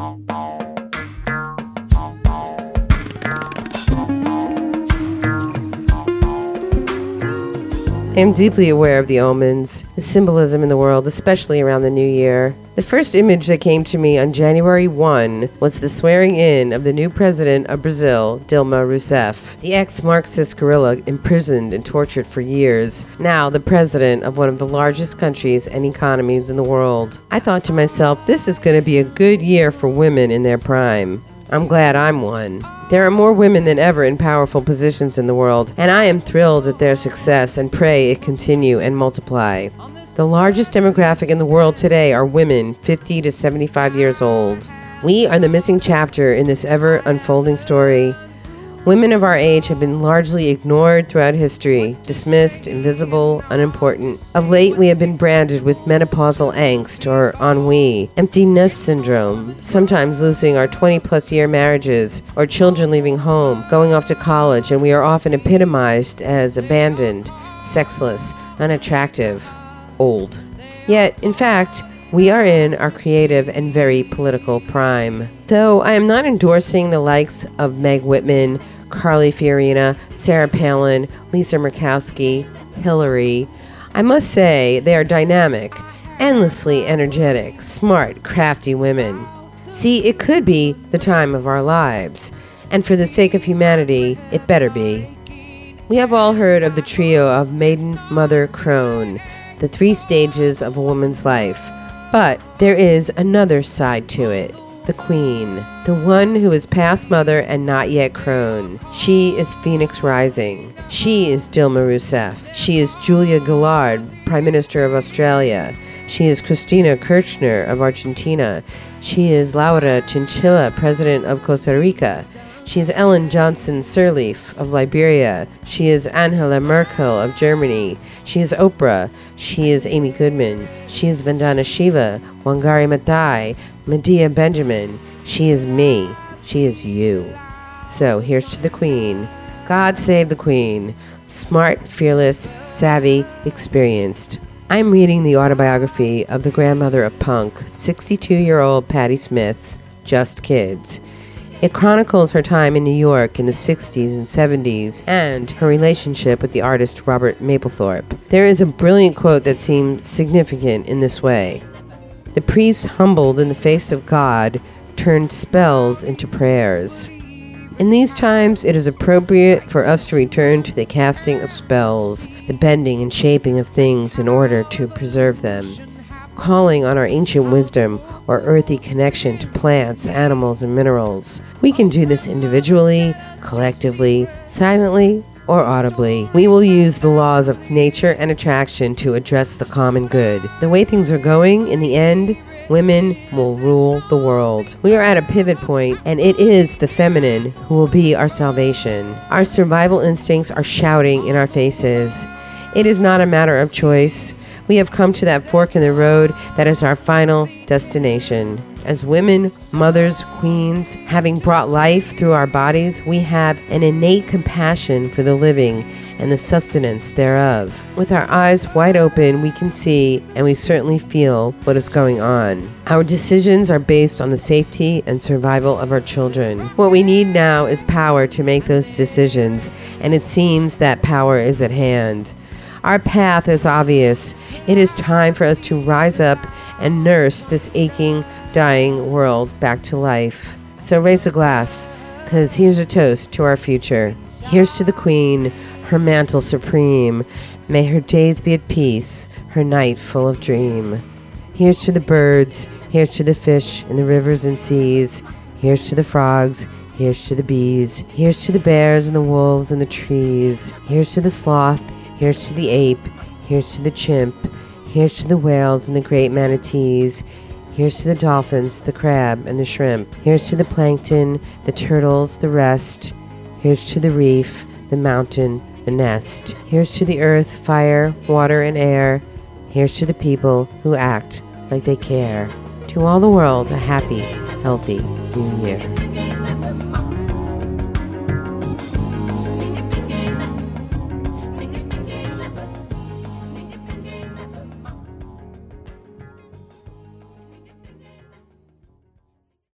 I am deeply aware of the omens, the symbolism in the world, especially around the new year. The first image that came to me on January 1 was the swearing in of the new president of Brazil, Dilma Rousseff, the ex-Marxist guerrilla imprisoned and tortured for years, now the president of one of the largest countries and economies in the world. I thought to myself, this is going to be a good year for women in their prime. I'm glad I'm one. There are more women than ever in powerful positions in the world, and I am thrilled at their success and pray it continue and multiply. The largest demographic in the world today are women 50 to 75 years old. We are the missing chapter in this ever-unfolding story. Women of our age have been largely ignored throughout history, dismissed, invisible, unimportant. Of late, we have been branded with menopausal angst or ennui, empty nest syndrome, sometimes losing our 20-plus year marriages, or children leaving home, going off to college, and we are often epitomized as abandoned, sexless, unattractive, old. Yet, in fact, we are in our creative and very political prime. Though I am not endorsing the likes of Meg Whitman, Carly Fiorina, Sarah Palin, Lisa Murkowski, Hillary, I must say they are dynamic, endlessly energetic, smart, crafty women. See, it could be the time of our lives, and for the sake of humanity, it better be. We have all heard of the trio of maiden, mother, crone, the 3 stages of a woman's life. But there is another side to it. The queen, the one who is past mother and not yet crone. She is Phoenix Rising. She is Dilma Rousseff. She is Julia Gillard, Prime Minister of Australia. She is Cristina Kirchner of Argentina. She is Laura Chinchilla, President of Costa Rica. She is Ellen Johnson Sirleaf of Liberia. She is Angela Merkel of Germany. She is Oprah. She is Amy Goodman. She is Vandana Shiva, Wangari Maathai, Medea Benjamin. She is me. She is you. So here's to the Queen. God save the Queen. Smart, fearless, savvy, experienced. I'm reading the autobiography of the grandmother of punk, 62-year-old Patti Smith's Just Kids. It chronicles her time in New York in the 60s and 70s and her relationship with the artist Robert Mapplethorpe. There is a brilliant quote that seems significant in this way. The priest, humbled in the face of God, turned spells into prayers. In these times, it is appropriate for us to return to the casting of spells, the bending and shaping of things in order to preserve them, calling on our ancient wisdom or earthy connection to plants, animals, and minerals. We can do this individually, collectively, silently, or audibly. We will use the laws of nature and attraction to address the common good. The way things are going, in the end, women will rule the world. We are at a pivot point, and it is the feminine who will be our salvation. Our survival instincts are shouting in our faces. It is not a matter of choice. We have come to that fork in the road that is our final destination. As women, mothers, queens, having brought life through our bodies, we have an innate compassion for the living and the sustenance thereof. With our eyes wide open, we can see and we certainly feel what is going on. Our decisions are based on the safety and survival of our children. What we need now is power to make those decisions, and it seems that power is at hand. Our path is obvious. It is time for us to rise up and nurse this aching, dying world back to life. So raise a glass, because here's a toast to our future. Here's to the Queen, her mantle supreme. May her days be at peace, her night full of dream. Here's to the birds, here's to the fish in the rivers and seas. Here's to the frogs, here's to the bees. Here's to the bears and the wolves and the trees. Here's to the sloth, here's to the ape, here's to the chimp, here's to the whales and the great manatees, here's to the dolphins, the crab, and the shrimp, here's to the plankton, the turtles, the rest, here's to the reef, the mountain, the nest, here's to the earth, fire, water, and air, here's to the people who act like they care. To all the world, a happy, healthy New Year.